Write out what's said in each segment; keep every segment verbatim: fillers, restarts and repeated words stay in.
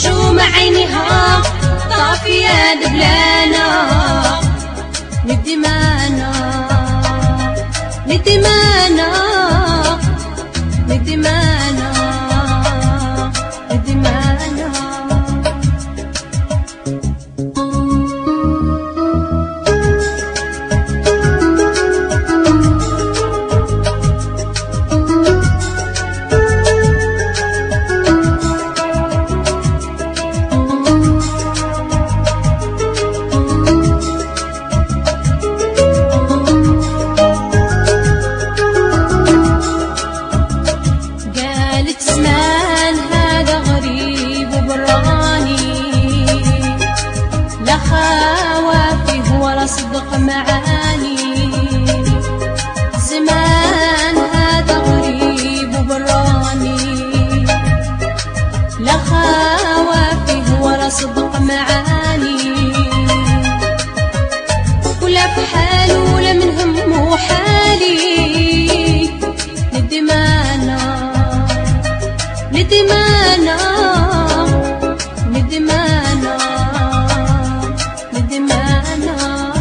ونجوم عينها طافية دبلانة ندمانا ندمانا ندمانا ندمانا. زمان هذا غريب وبراني لا خاوة فيه ولا صدق معاني. زمان هذا غريب وبراني لا خاوة فيه ولا صدق معاني. ولا في حال ولا من همه حالي ندمانا ندمانا ندمانا ندمانا.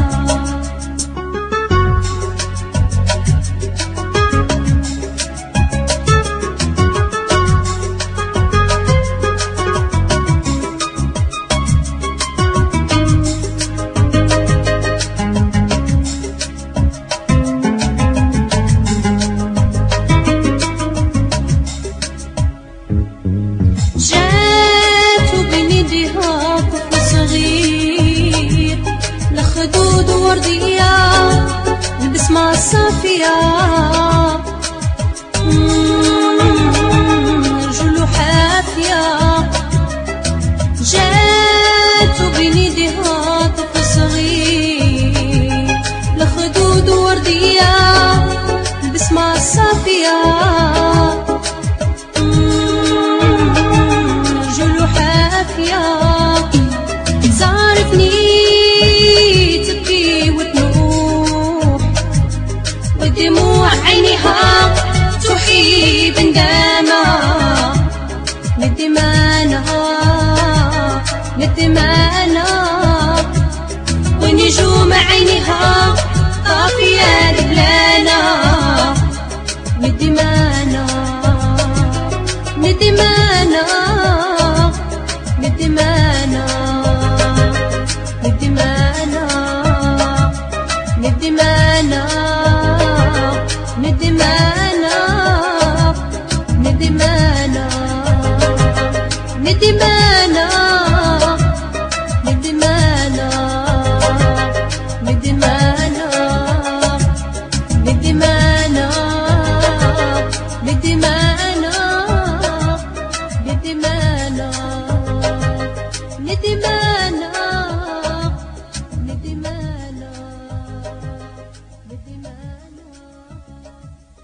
جات بين يديها طفل صغير لا خدود وردية البسمة صافية رجله حافية. جات بين يديها طفل صغير لا خدود وردية البسمة صافية صارتني تبكي وتنوح ودموع عينها تحيي بندامة ندمانا ندمانا. ونجوم عينها طافية دبلانة ندمانا ندمانا ندمانا ندمانا ندمانا ندمانا ندمانا ندمانا.